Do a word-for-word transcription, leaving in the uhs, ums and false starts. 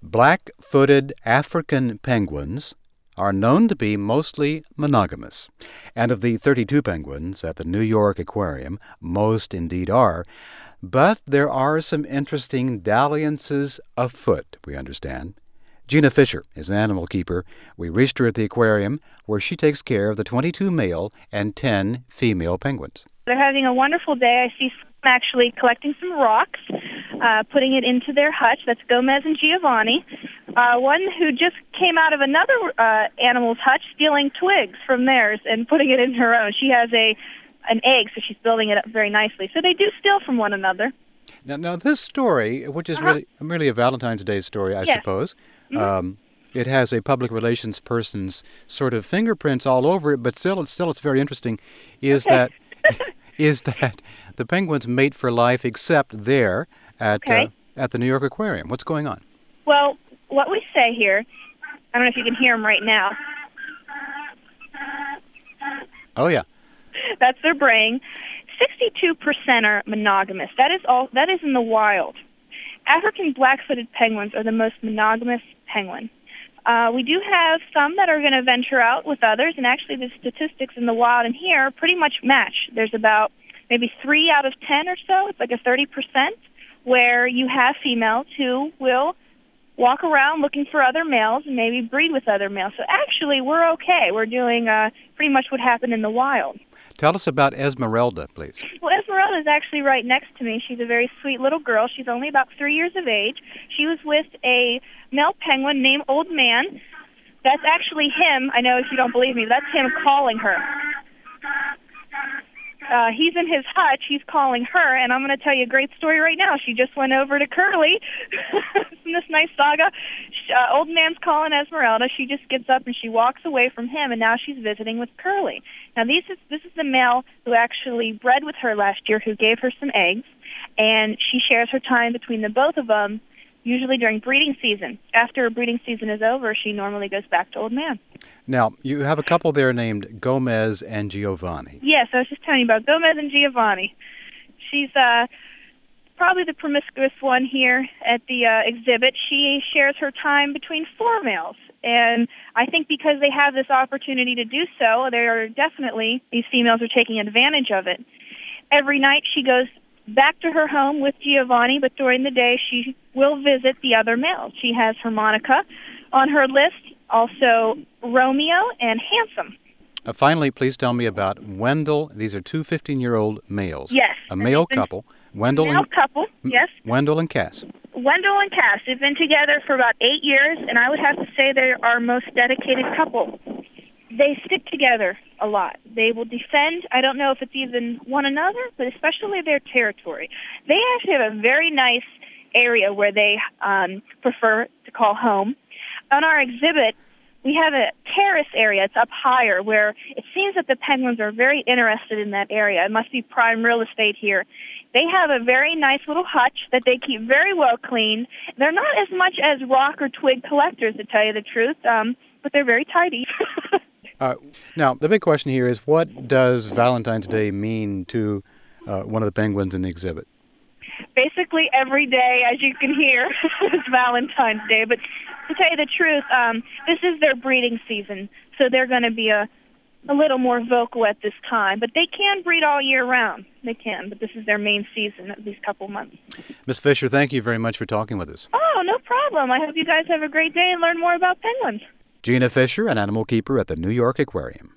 Black-footed African penguins are known to be mostly monogamous. And of the thirty-two penguins at the New York Aquarium, most indeed are. But there are some interesting dalliances afoot, we understand. Gina Fisher is an animal keeper. We reached her at the aquarium, where she takes care of the twenty-two male and ten female penguins. They're having a wonderful day. I see some actually collecting some rocks, uh, putting it into their hutch. That's Gomez and Giovanni. Uh, one who just came out of another uh, animal's hutch, stealing twigs from theirs and putting it in her own. She has a an egg, so she's building it up very nicely. So they do steal from one another. Now, now this story, which is uh-huh. really really a Valentine's Day story, I yes. suppose, mm-hmm. um, it has a public relations person's sort of fingerprints all over it, but still, it's still it's very interesting. Is okay. that is that the penguins mate for life, except there at okay. uh, at the New York Aquarium? What's going on? Well, what we say here, I don't know if you can hear them right now. Oh yeah, that's their braying. Sixty-two percent are monogamous. That is all. That is in the wild. African black-footed penguins are the most monogamous penguin. Uh, we do have some that are going to venture out with others, and actually the statistics in the wild and here pretty much match. There's about maybe three out of ten or so. It's like a thirty percent where you have females who will walk around looking for other males and maybe breed with other males. So actually we're okay. We're doing uh, pretty much what happened in the wild. Tell us about Esmeralda, please. Well, Esmeralda is actually right next to me. She's a very sweet little girl. She's only about three years of age. She was with a male penguin named Old Man. That's actually him. I know if you don't believe me, but that's him calling her. Uh, he's in his hutch. He's calling her, and I'm going to tell you a great story right now. She just went over to Curly in this nice saga. Uh, Old Man's calling Esmeralda. She just gets up and she walks away from him, and now she's visiting with Curly. Now, this is this is the male who actually bred with her last year, who gave her some eggs, and she shares her time between the both of them, usually during breeding season. After her breeding season is over, she normally goes back to Old Man. Now, you have a couple there named Gomez and Giovanni. Yes, I was just telling you about Gomez and Giovanni. She's uh, probably the promiscuous one here at the uh, exhibit. She shares her time between four males. And I think because they have this opportunity to do so, they are definitely, these females are taking advantage of it. Every night she goes back to her home with Giovanni, but during the day she will visit the other males. She has Harmonica on her list, also Romeo and Handsome. Uh, finally, please tell me about Wendell. These are two fifteen-year-old males. Yes. A male couple. Wendell male and couple, yes. Wendell and Cass. Wendell and Cass. They've been together for about eight years, and I would have to say they're our most dedicated couple. They stick together a lot. They will defend, I don't know if it's even one another, but especially their territory. They actually have a very nice area where they um, prefer to call home. On our exhibit, we have a terrace area. It's up higher where it seems that the penguins are very interested in that area. It must be prime real estate here. They have a very nice little hutch that they keep very well cleaned. They're not as much as rock or twig collectors, to tell you the truth, um, but they're very tidy. Uh, now, the big question here is, what does Valentine's Day mean to uh, one of the penguins in the exhibit? Basically every day, as you can hear, is Valentine's Day. But to tell you the truth, um, this is their breeding season, so they're going to be a, a little more vocal at this time. But they can breed all year round. They can, but this is their main season, at least a couple months. Miz Fisher, thank you very much for talking with us. Oh, no problem. I hope you guys have a great day and learn more about penguins. Gina Fisher, an animal keeper at the New York Aquarium.